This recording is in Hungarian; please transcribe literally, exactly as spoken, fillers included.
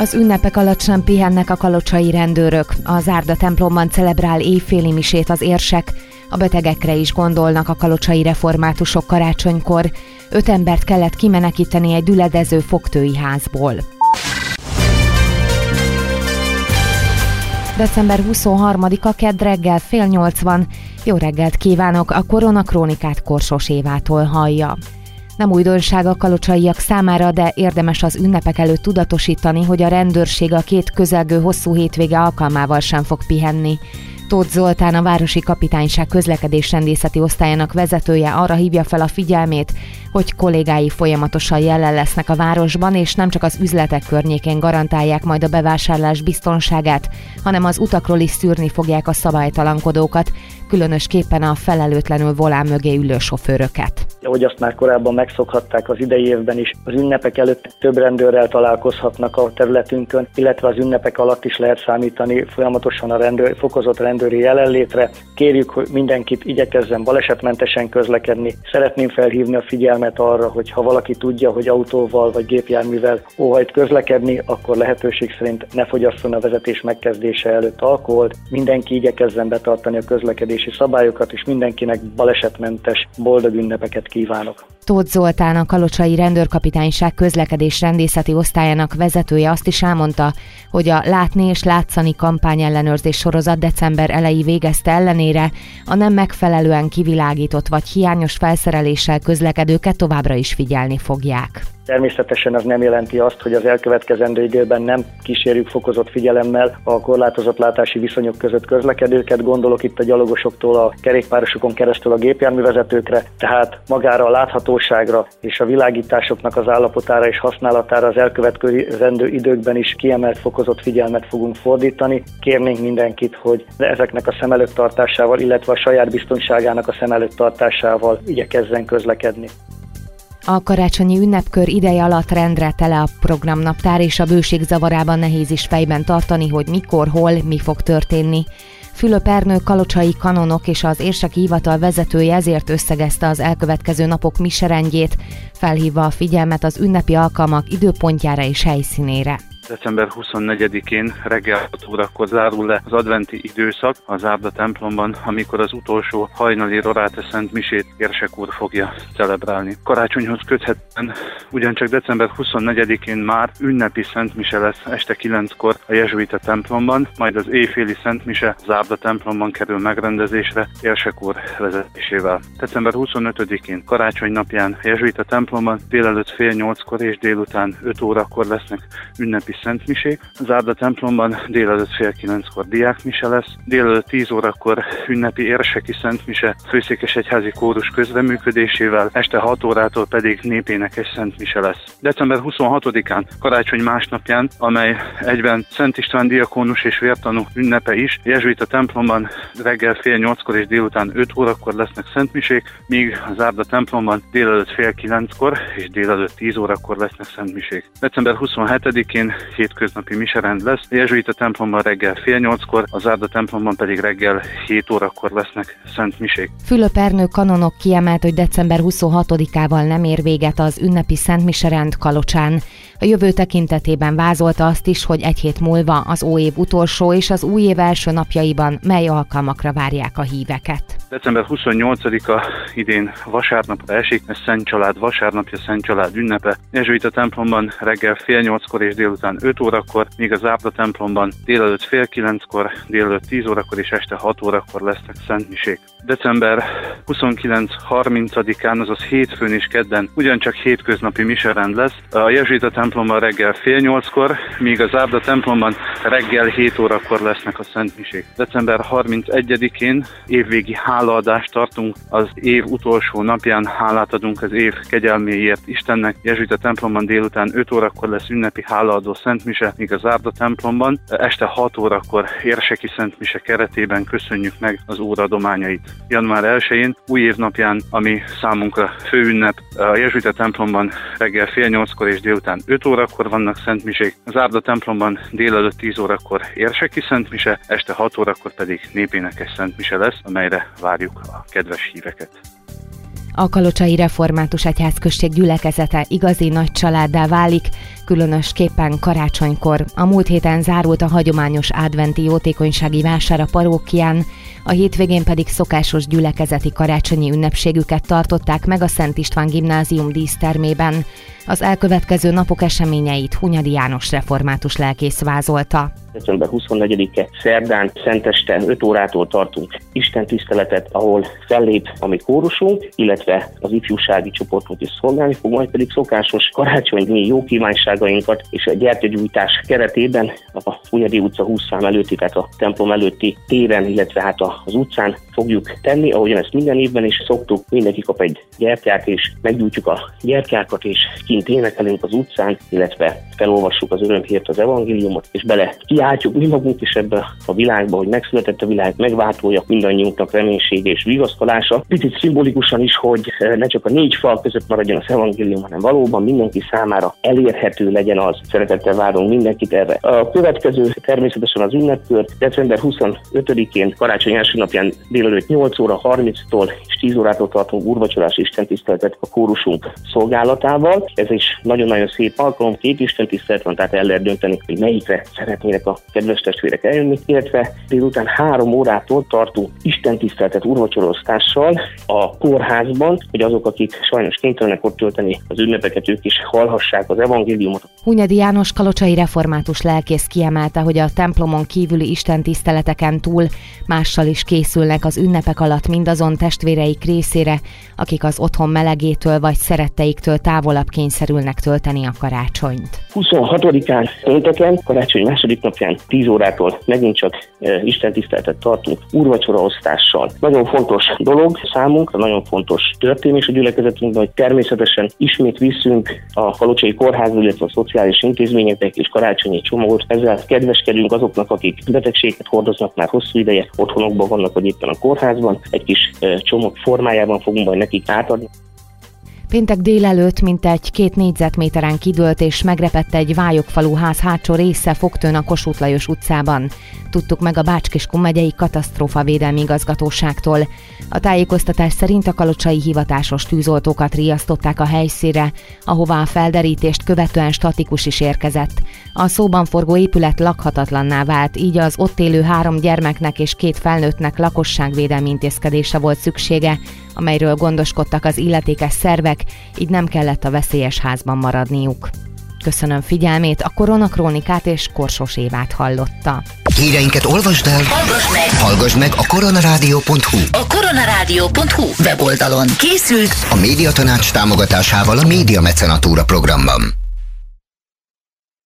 Az ünnepek alatt sem pihennek a kalocsai rendőrök. A Zárda templomban celebrál éjféli misét az érsek. A betegekre is gondolnak a kalocsai reformátusok karácsonykor. Öt embert kellett kimenekíteni egy düledező fogtői házból. december huszonharmadika kedd reggel fél nyolc van. Jó reggelt kívánok, a Korona Krónikát Korsos Évától hallja. Nem újdonság a kalocsaiak számára, de érdemes az ünnepek előtt tudatosítani, hogy a rendőrség a két közelgő hosszú hétvége alkalmával sem fog pihenni. Tóth Zoltán, a Városi Kapitányság közlekedésrendészeti osztályának vezetője arra hívja fel a figyelmét, hogy kollégái folyamatosan jelen lesznek a városban, és nem csak az üzletek környékén garantálják majd a bevásárlás biztonságát, hanem az utakról is szűrni fogják a szabálytalankodókat, különösképpen a felelőtlenül volán mögé ülő sofőröket. Ahogy azt már korábban megszokhatták az idei évben is, az ünnepek előtt több rendőrrel találkozhatnak a területünkön, illetve az ünnepek alatt is lehet számítani folyamatosan a rendőr, fokozott rendőri jelenlétre. Kérjük, hogy mindenkit igyekezzen balesetmentesen közlekedni. Szeretném felhívni a figyelmet arra, hogy ha valaki tudja, hogy autóval vagy gépjárművel óhajt közlekedni, akkor lehetőség szerint ne fogyasszon a vezetés megkezdése előtt alkoholt. Mindenki igyekezzen betartani a közlekedési szabályokat, és mindenkinek balesetmentes, boldog ünnepeket kívánok. Tóth Zoltán, a Kalocsai Rendőrkapitányság közlekedésrendészeti osztályának vezetője azt is elmondta, hogy a Látni és Látszani kampányellenőrzés sorozat december elejé végezte ellenére a nem megfelelően kivilágított vagy hiányos felszereléssel közlekedőket továbbra is figyelni fogják. Természetesen az nem jelenti azt, hogy az elkövetkezendő időben nem kísérjük fokozott figyelemmel a korlátozott látási viszonyok között közlekedőket, gondolok itt a gyalogosoktól a kerékpárosokon keresztül a gépjárművezetőkre, tehát magára a láthatóságra és a világításoknak az állapotára és használatára az elkövetkezendő időkben is kiemelt fokozott figyelmet fogunk fordítani. Kérnénk mindenkit, hogy ezeknek a szem előtt tartásával, illetve a saját biztonságának a szem előtt tartásával igyekezzen közlekedni. A karácsonyi ünnepkör ideje alatt rendre tele a programnaptár, és a bőség zavarában nehéz is fejben tartani, hogy mikor, hol, mi fog történni. Fülöp Ernő kalocsai kanonok és az érseki hivatal vezetője ezért összegezte az elkövetkező napok miserendjét, felhívva a figyelmet az ünnepi alkalmak időpontjára és helyszínére. december huszonnegyedikén reggel hat órakor zárul le az adventi időszak a Zárda templomban, amikor az utolsó hajnali Roráte Szent Misét érsek úr fogja celebrálni. Karácsonyhoz köthetően ugyancsak december huszonnegyedikén már ünnepi Szent Mise lesz este kilenckor a jezsuita templomban, majd az éjféli Szent Mise Zárda templomban kerül megrendezésre érsek úr vezetésével. december huszonötödikén karácsony napján a jezsuita templomban délelőtt fél nyolckor és délután öt órakor lesznek ünnepi Szent Misék. Az Zárda templomban délelőtt fél kilenckor diákmise lesz, délelőtt tíz órakor ünnepi érseki Szent Mise főszékesegyházi kórus közreműködésével, este hat órától pedig népénekes Szent Mise lesz. december huszonhatodikán karácsony másnapján, amely egyben Szent István diakónus és vértanú ünnepe is, jezsuita templomban reggel fél nyolckor és délután öt órakor lesznek Szent Misék, míg a Zárda templomban délelőtt fél kilenckor és délelőtt tíz órakor lesznek Szent Misék. december huszonhetedikén hétköznapi miserend lesz, a jezsuita templomban reggel fél nyolckor, a Zárda templomban pedig reggel hét órakor lesznek Szent Misék. Fülöp Ernő kanonok kiemelt, hogy december huszonhatodikával nem ér véget az ünnepi Szent Miserend Kalocsán. A jövő tekintetében vázolta azt is, hogy egy hét múlva az óév utolsó és az új év első napjaiban mely alkalmakra várják a híveket. december huszonnyolcadika idén vasárnapra esik, ez Szent Család vasárnapja, Szent Család ünnepe. Jezsuita templomban reggel fél nyolckor és délután öt órakor, míg a Zárda templomban délelőtt fél kilenckor, délelőtt tíz órakor és este hat órakor lesznek Szent Misék. december huszonkilenc-harmincadikán, azaz hétfőn és kedden ugyancsak hétköznapi miserend lesz. A jezsuita templomban reggel fél nyolckor, míg a Zárda templomban reggel hét órakor lesznek a Szent Misék. december harmincegyedikén évvégi hálaadást tartunk, az év utolsó napján hálát adunk az év kegyelméért Istennek. Jezsuita templomban délután öt órakor lesz ünnepi hálaadó Szent Mise, míg a Zárda templomban este hat órakor érseki Szent Mise keretében köszönjük meg az Úr adományait. január elsején, új év napján, ami számunkra főünnep, a jezsuita templomban reggel fél nyolckor és délután öt órakor vannak Szent Misék, az Zárda templomban délelőtt tíz órakor érseki Szent Mise, este hat órakor pedig népénekes Szent Mise lesz, amelyre várjuk a kedves híveket. A Kalocsai Református Egyházközség gyülekezete igazi nagy családdá válik, Különösképpen karácsonykor. A múlt héten zárult a hagyományos adventi jótékonysági vásár a parókián, a hétvégén pedig szokásos gyülekezeti karácsonyi ünnepségüket tartották meg a Szent István Gimnázium dísztermében. Az elkövetkező napok eseményeit Hunyadi János református lelkész vázolta. december huszonnegyedike szerdán szenteste öt órától tartunk istentiszteletet, ahol fellép a mi kórusunk, illetve az ifjúsági csoportunk is szolgálni fog, majd pedig szokásos karácsonyi jó kívánságainkat és a gyertyagyújtás keretében a Hunyadi utca húsz szám előtti, tehát a templom előtti téren, illetve hát az utcán fogjuk tenni, ahogyan ezt minden évben is szoktuk. Mindenki kap egy gyertyát, és meggyújtjuk a gyertyákat, és kint énekelünk az utcán, illetve felolvassuk az örömhírt, az evangéliumot, és bele kiáltjuk mi magunk is ebbe a világba, hogy megszületett a világ megváltója, mindannyiunknak reménysége és vigasztalása. Picit szimbolikusan is, hogy ne csak a négy fal között maradjon az evangélium, hanem valóban mindenki számára elérhető legyen az. Szeretettel várunk mindenkit erre. A következő természetesen az ünnepkör. december huszonötödikén, karácsony első napján délelőtt nyolc óra harminctól és tíz órától tartunk úrvacsorás istentiszteletet a kórusunk szolgálatával. Ez is nagyon-nagyon szép alkalom, két istentisztelet van, tehát el lehet dönteni, hogy melyikre szeretnének a kedves testvérek eljönni, illetve délután három órától tartunk istentiszteletet úrvacsorosztással a kórházban, hogy azok, akik sajnos kénytelenek ott tölteni az ünnepeket, ők is hallhassák az evangéliumot. Hunyadi János kalocsai református lelkész kiemelte, hogy a templomon kívüli istentiszteleteken túl mással is készülnek az ünnepek alatt mindazon testvéreik részére, akik az otthon melegétől vagy szeretteiktől távolabb kényszerülnek tölteni a karácsonyt. huszonhatodikán pénteken, karácsony második napján tíz órától megint csak e, istentiszteletet tartunk úrvacsoraosztással. Nagyon fontos dolog számunkra, nagyon fontos történés a gyülekezetünkben, hogy természetesen ismét visszünk a kalocsai kórházba, illetve a szociális intézményekbe és karácsonyi csomagot. Ezzel kedveskedünk azoknak, akik betegséget hordoznak már hosszú ideje, otthonokban vannak, vagy éppen a kórházban. Egy kis e, csomag formájában fogunk majd nekik átadni. Péntek délelőtt mintegy két négyzetméteren kidőlt és megrepett egy Vályogfalu ház hátsó része Fogtőn a Kossuth Lajos utcában. Tudtuk meg a Bács-Kiskun megyei katasztrófavédelmi igazgatóságtól. A tájékoztatás szerint a kalocsai hivatásos tűzoltókat riasztották a helyszínre, ahová a felderítést követően statikus is érkezett. A szóban forgó épület lakhatatlanná vált, így az ott élő három gyermeknek és két felnőttnek lakosságvédelmi intézkedése volt szüksége, amelyről gondoskodtak az illetékes szervek, így nem kellett a veszélyes házban maradniuk. Köszönöm figyelmét, a Koronakrónikát és Korsos Évát hallotta. Híreinket olvasd el, hallgass meg, hallgass meg a koronarádió pont hu. A koronarádió pont hu weboldalon készült a Médiatanács támogatásával a Média Mecenatúra programban.